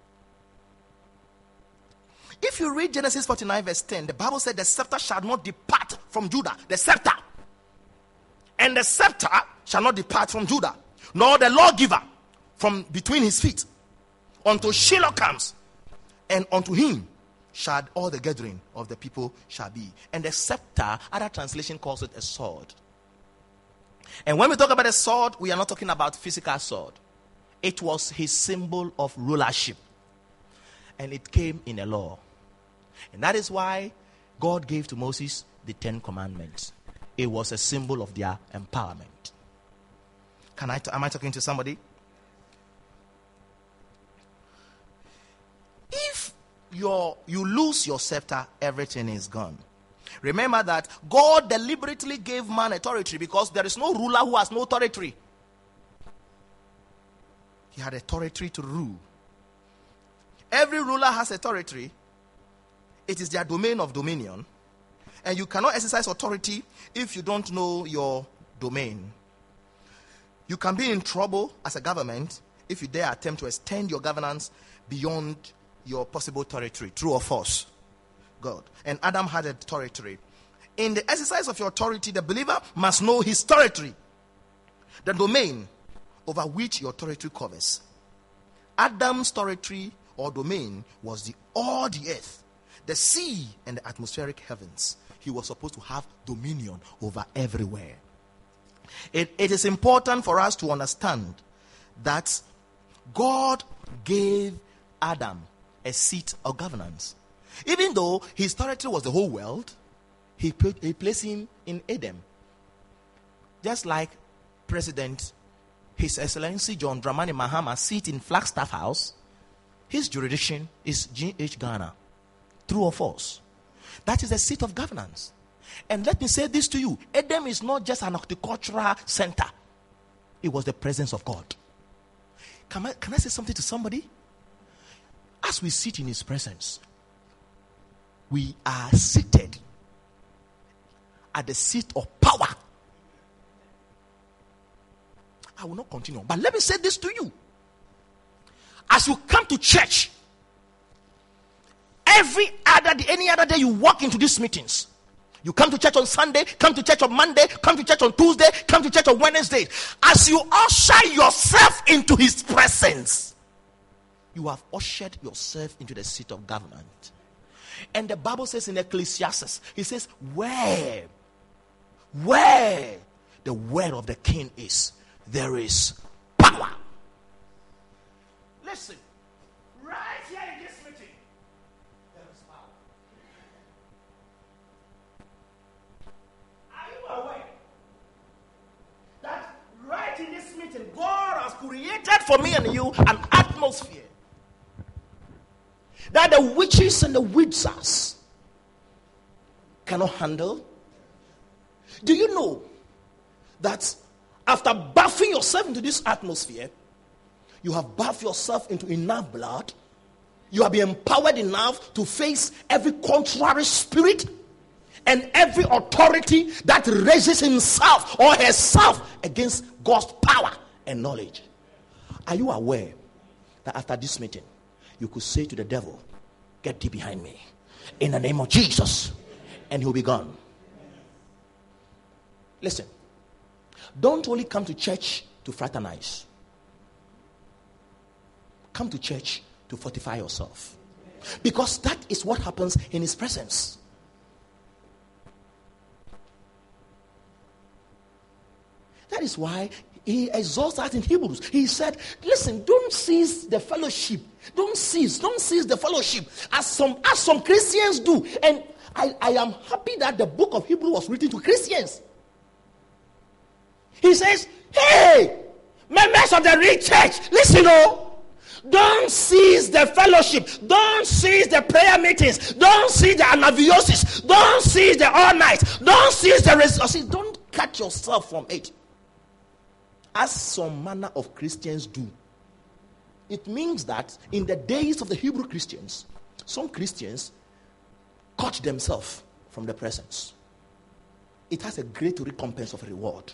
If you read Genesis forty-nine verse ten, the Bible said the scepter shall not depart from Judah. The scepter. And the scepter shall not depart from Judah, nor the lawgiver from between his feet, until Shiloh comes, and unto him shall all the gathering of the people shall be. And the scepter, other translation calls it a sword. And when we talk about a sword, we are not talking about physical sword. It was his symbol of rulership. And it came in a law. And that is why God gave to Moses the Ten Commandments. It was a symbol of their empowerment. Can I? T- am I talking to somebody? If your you lose your scepter, everything is gone. Remember that God deliberately gave man authority because there is no ruler who has no authority. He had authority to rule. Every ruler has authority. It is their domain of dominion. And you cannot exercise authority if you don't know your domain. You can be in trouble as a government if you dare attempt to extend your governance beyond your possible territory. True or false? God. And Adam had a territory. In the exercise of your authority, the believer must know his territory, the domain over which your territory covers. Adam's territory or domain was the all the earth, the sea, and the atmospheric heavens. He was supposed to have dominion over everywhere. It, it is important for us to understand that God gave Adam a seat of governance. Even though his territory was the whole world, he, put, he placed him in Eden. Just like President His Excellency John Dramani Mahama seat in Flagstaff House, his jurisdiction is G H Ghana. True or false? That is a seat of governance. And let me say this to you. Eden is not just an horticultural center. It was the presence of God. Can I, can I say something to somebody? As we sit in his presence, we are seated at the seat of power. I will not continue. But let me say this to you. As you come to church, every other day, any other day you walk into these meetings. You come to church on Sunday, come to church on Monday, come to church on Tuesday, come to church on Wednesday. As you usher yourself into his presence, you have ushered yourself into the seat of government. And the Bible says in Ecclesiastes, he says, where, where the word of the king is, there is power. Listen, right here in this meeting, there is power. Are you aware that right in this meeting, God has created for me and you an atmosphere that the witches and the wizards cannot handle? Do you know that After bathing yourself into this atmosphere, you have bathed yourself into enough blood. You have been empowered enough to face every contrary spirit and every authority that raises himself or herself against God's power and knowledge. Are you aware that after this meeting, you could say to the devil, get thee behind me in the name of Jesus, and he'll be gone? Listen, don't only come to church to fraternize. Come to church to fortify yourself, because that is what happens in his presence. That is why he exalts us in Hebrews. He said, listen, don't cease the fellowship. Don't cease, don't cease the fellowship as some as some Christians do. And I, I am happy that the book of Hebrews was written to Christians. He says, hey, members of the real church, listen, oh. Don't cease the fellowship. Don't cease the prayer meetings. Don't cease the anaviosis. Don't cease the all night. Don't cease the resources. Don't cut yourself from it, as some manner of Christians do. It means that in the days of the Hebrew Christians, some Christians cut themselves from the presence. It has a great recompense of a reward.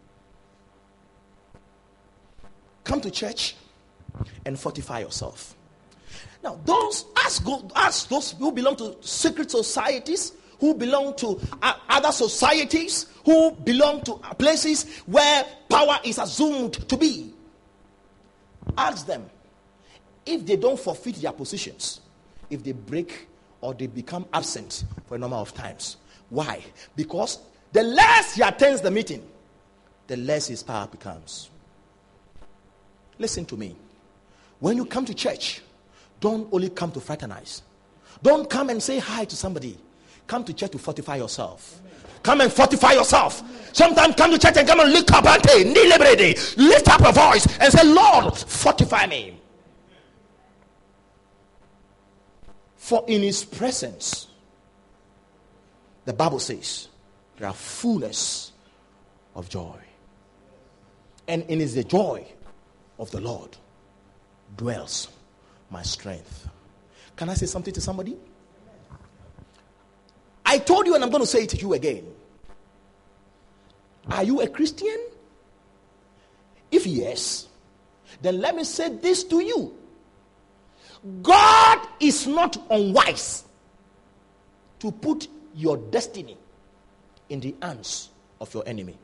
Come to church and fortify yourself. Now, those as go, as those who belong to secret societies, who belong to uh, other societies, who belong to places where power is assumed to be, ask them if they don't forfeit their positions, if they break or they become absent for a number of times. Why? Because the less he attends the meeting, the less his power becomes. Listen to me. When you come to church, don't only come to fraternize. Don't come and say hi to somebody. Come to church to fortify yourself. Come and fortify yourself. Sometimes come to church and come and lift up lift up a voice and say, Lord, fortify me. For in his presence, the Bible says, there are fullness of joy. And in is the joy of the Lord dwells my strength. Can I say something to somebody? I told you, and I'm going to say it to you again. Are you a Christian? If yes, then let me say this to you. God is not unwise to put your destiny in the hands of your enemy.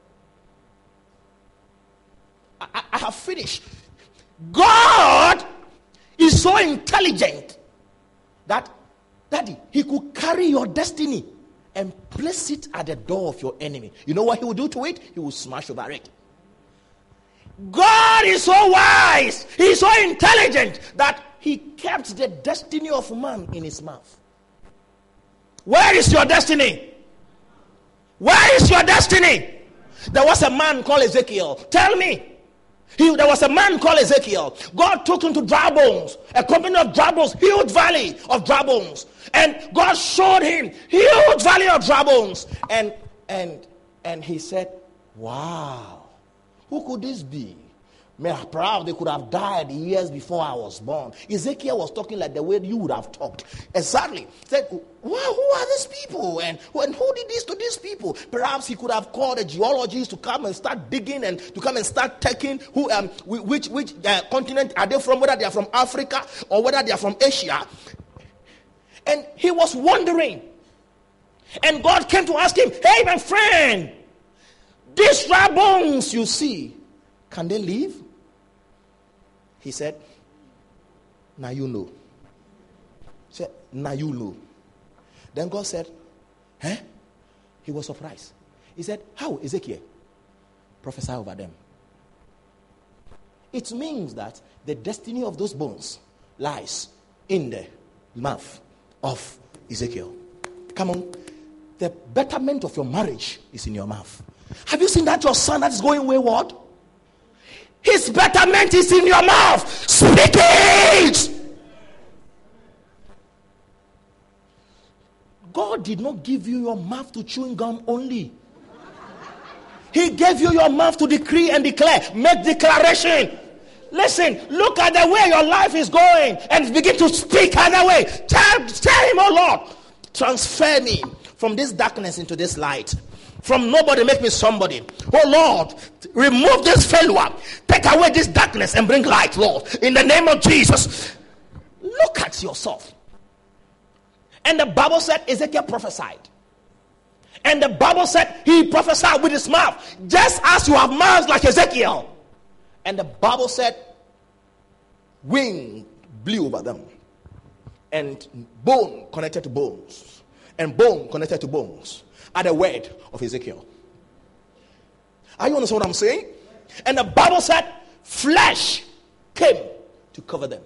I, I, I have finished. God is so intelligent that, Daddy, he could carry your destiny and place it at the door of your enemy. You know what he will do to it? He will smash over it. God is so wise, he is so intelligent that he kept the destiny of man in his mouth. Where is your destiny? Where is your destiny? There was a man called Ezekiel. Tell me. He, there was a man called Ezekiel. God took him to dry bones, a company of dry bones, huge valley of dry bones. And God showed him huge valley of dry bones. And and and he said, wow, who could this be? Perhaps they could have died years before I was born. Ezekiel was talking like the way you would have talked. Exactly. He said, wow, who are these people? And, and who did this to these people? Perhaps he could have called a geologist to come and start digging and to come and start taking who, um, which, which uh, continent are they from, whether they are from Africa or whether they are from Asia. And he was wondering. And God came to ask him, hey, my friend, these dry bones you see, can they live? He said, now you know. He said, now you know. Then God said, huh? He was surprised. He said, how, Ezekiel? Prophesy over them. It means that the destiny of those bones lies in the mouth of Ezekiel. Come on. The betterment of your marriage is in your mouth. Have you seen that your son that is going wayward? His betterment is in your mouth. Speak it. God did not give you your mouth to chewing gum only. He gave you your mouth to decree and declare. Make declaration. Listen, look at the way your life is going and begin to speak other way. Tell, tell him, oh Lord, transfer me from this darkness into this light. From nobody make me somebody. Oh Lord, remove this failure. Take away this darkness and bring light, Lord. In the name of Jesus. Look at yourself. And the Bible said Ezekiel prophesied. And the Bible said he prophesied with his mouth. Just as you have mouths like Ezekiel. And the Bible said wind blew over them. And bone connected to bones. And bone connected to bones. At the word of Ezekiel. Are you understand what I'm saying? And the Bible said flesh came to cover them.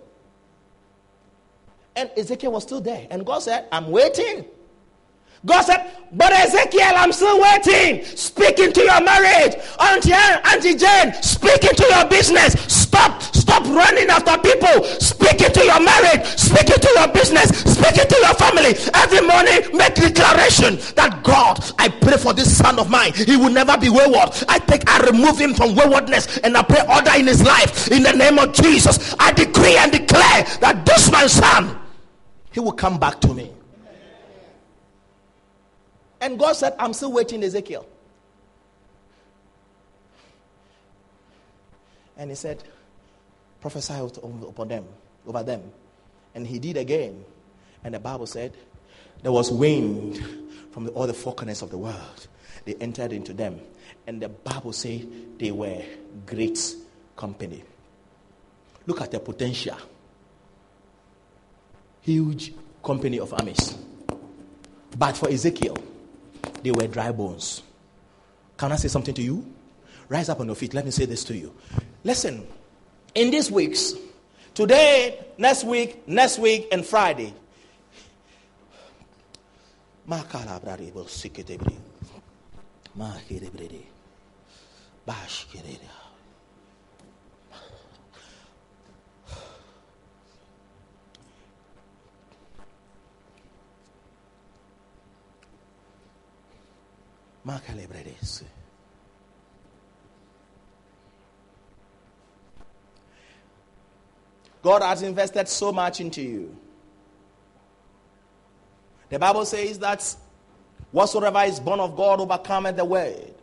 And Ezekiel was still there. And God said, I'm waiting. God said, but Ezekiel, I'm still waiting. Speaking to your marriage. Auntie, Auntie Jane, speaking to your business. Stop, stop running after people. Speaking to your marriage. Speaking to your business. Speaking to your family. Every morning, make declaration that God, I pray for this son of mine. He will never be wayward. I take, I remove him from waywardness and I pray order in his life. In the name of Jesus, I decree and declare that this my son, he will come back to me. And God said, I'm still waiting, Ezekiel. And he said, prophesy upon them, over them. And he did again. And the Bible said, there was wind from the, all the four corners of the world. They entered into them. And the Bible says they were great company. Look at the potential. Huge company of armies. But for Ezekiel, they were dry bones. Can I say something to you? Rise up on your feet. Let me say this to you. Listen, in these weeks, today, next week, next week, and Friday, God has invested so much into you. The Bible says that whatsoever is born of God overcometh the world.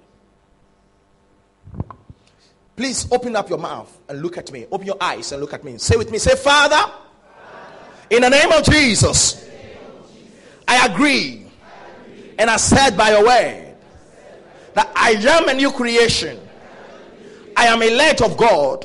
Please open up your mouth and look at me. Open your eyes and look at me. Say with me. Say, Father, Father in the name of Jesus, name of Jesus I, agree, I agree and I said by your word that I am a new creation. I am elect of God,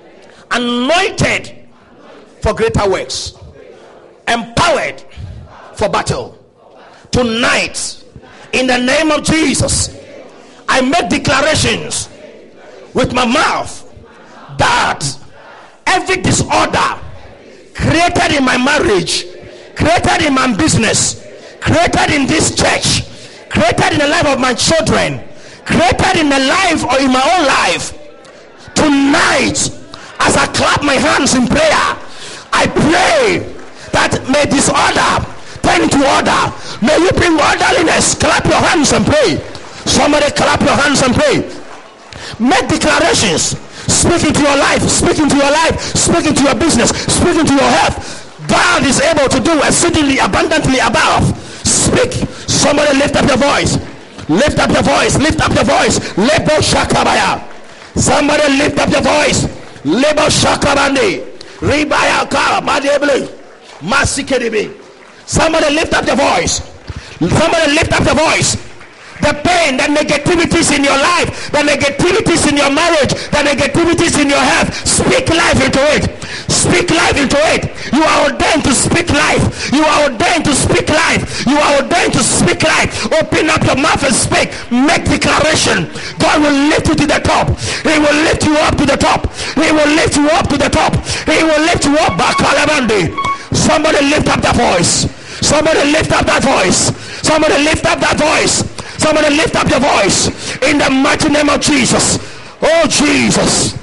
anointed for greater works, empowered for battle. Tonight, in the name of Jesus, I make declarations with my mouth that every disorder created in my marriage, created in my business, created in this church, created in the life of my children, created in the life or in my own life, tonight, as I clap my hands in prayer, I pray that may disorder turn to order. May you bring orderliness. Clap your hands and pray. Somebody clap your hands and pray. Make declarations. Speak into your life. Speak into your life. Speak into your business. Speak into your health. God is able to do exceedingly abundantly above. Speak. Somebody lift up your voice. Lift up your voice. Lift up your voice. Lebo shakabaya. Somebody lift up your voice. Lebo shakabandi. Ribaya ka madebli. Masikedibi. Somebody lift up your voice. Somebody lift up your voice. The pain, the negativities in your life, the negativities in your marriage, the negativities in your health, speak life into it. Speak life into it. You are ordained to speak life. You are ordained to speak life. You are ordained to speak life. Open up your mouth and speak. Make declaration. God will lift you to the top. He will lift you up to the top. He will lift you up to the top. He will lift you up. Somebody lift up that voice. Somebody lift up that voice. Somebody lift up that voice. Somebody lift up your voice in the mighty name of Jesus. Oh Jesus.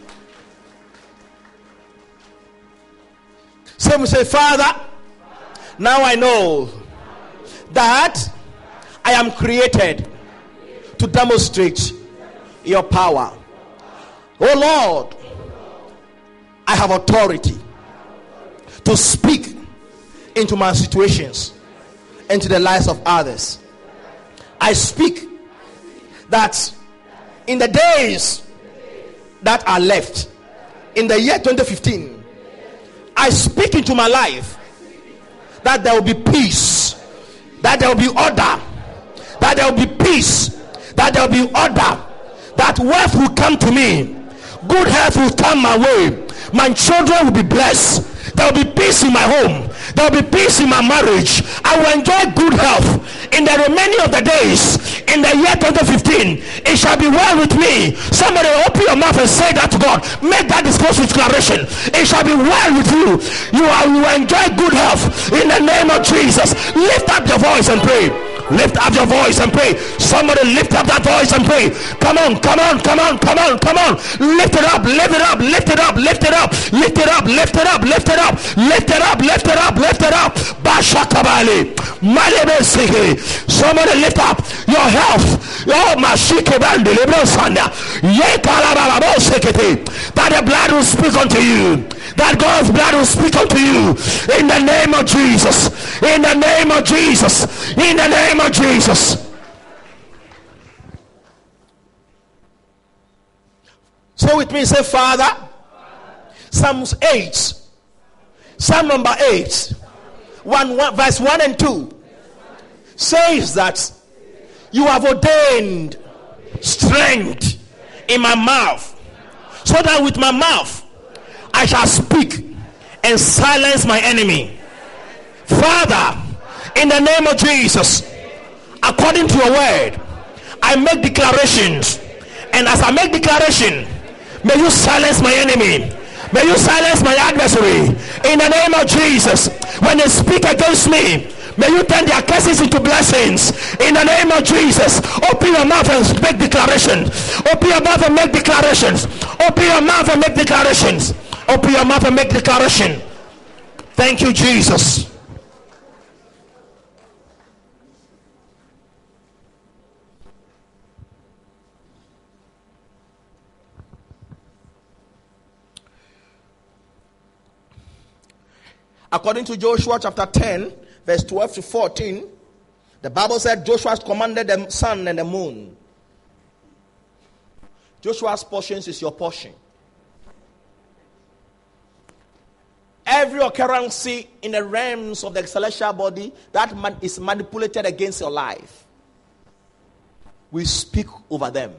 Some say, Father, Now I know that I am created to demonstrate your power. Oh Lord, I have authority to speak into my situations and to the lives of others. I speak that in the days that are left, in the year twenty fifteen, I speak into my life that there will be peace, that there will be order, that there will be peace, that there will be order, that wealth will come to me, good health will come my way, my children will be blessed, there will be peace in my home, there will be peace in my marriage, I will enjoy good health in the remaining of the days. In the year twenty fifteen, it shall be well with me. Somebody open your mouth and say that to God. Make that disclosure declaration. It shall be well with you. You, are, you will enjoy good health in the name of Jesus. Lift up your voice and pray. Lift up your voice and pray. Somebody lift up that voice and pray. Come on, come on, come on, come on, come on. Lift it up, lift it up, lift it up, lift it up, lift it up, lift it up, lift it up, lift it up, lift it up, lift it up. Bashakabali. Malebesiki. Somebody lift up your health. Oh, Mashikebandi Librosanda. Yekalabalabosekete. That the blood will speak unto you. That God's blood will speak unto you in the name of Jesus. In the name of Jesus. In the name of Jesus. Say with me, say, Father. Psalms eight. Psalm number eight. One, one, verse one and two says that you have ordained strength in my mouth, so that with my mouth I shall speak and silence my enemy. Father, in the name of Jesus, according to your word, I make declarations, and as I make declaration, may you silence my enemy, may you silence my adversary in the name of Jesus. When they speak against me, may you turn their curses into blessings in the name of Jesus. Open your mouth and make declarations. Open your mouth and make declarations. Open your mouth and make declarations. Open your mouth and make declaration. Thank you, Jesus. According to Joshua chapter ten, verse twelve to fourteen, the Bible said Joshua commanded the sun and the moon. Joshua's portions is your portion. Every occurrence in the realms of the celestial body that man is manipulated against your life, we speak over them.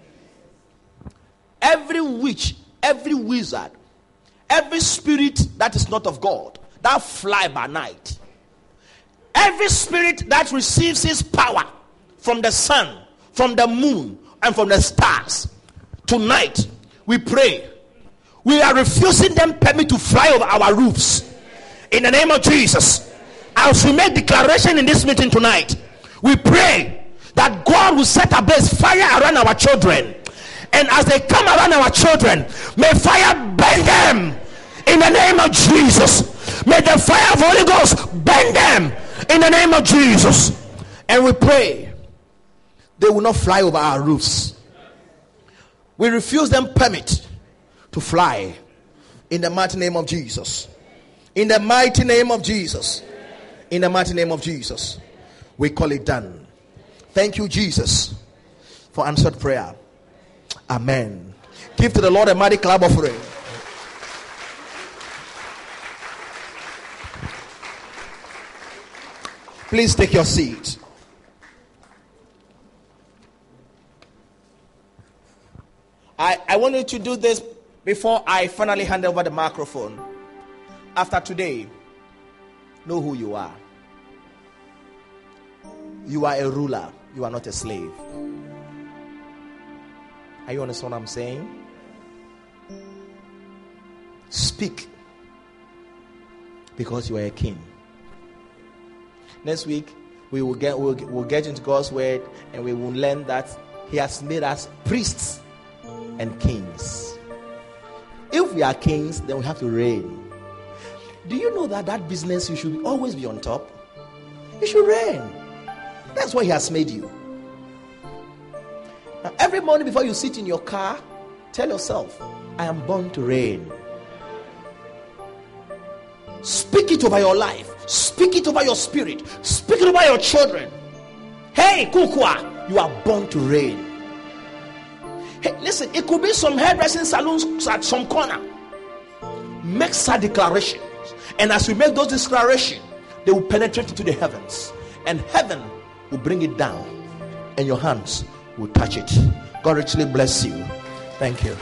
Every witch, every wizard, every spirit that is not of God, that fly by night, every spirit that receives his power from the sun, from the moon, and from the stars, tonight we pray, we are refusing them permit to fly over our roofs in the name of Jesus. As we make declaration in this meeting tonight, we pray that God will set ablaze fire around our children, and as they come around our children, may fire burn them in the name of Jesus. May the fire of the Holy Ghost burn them in the name of Jesus. And we pray they will not fly over our roofs. We refuse them permit to fly in the mighty name of Jesus. In the mighty name of Jesus. In the mighty name of Jesus. We call it done. Thank you, Jesus, for answered prayer. Amen. Give to the Lord a mighty clap offering. Please take your seat. I, I want you to do this before I finally hand over the microphone. After today, know who you are. You are a ruler. You are not a slave. Are you understand what I'm saying? Speak, because you are a king. Next week, we will get we'll, we'll get into God's word, and we will learn that He has made us priests and kings. If we are kings, then we have to reign. Do you know that that business you should always be on top? You should reign. That's what he has made you. Now, every morning before you sit in your car, tell yourself, I am born to reign. Speak it over your life. Speak it over your spirit. Speak it over your children. Hey, Kukwa, you are born to reign. Hey, listen, it could be some hairdressing salons at some corner. Make such declarations. And as we make those declarations, they will penetrate into the heavens. And heaven will bring it down. And your hands will touch it. God richly bless you. Thank you.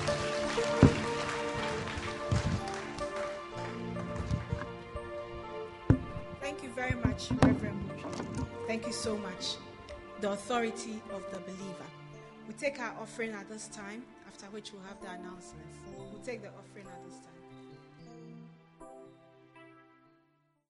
Thank you very much, Reverend Buju. Thank you so much. The authority of the believer. We take our offering at this time, after which we'll have the announcements. We'll take the offering at this time.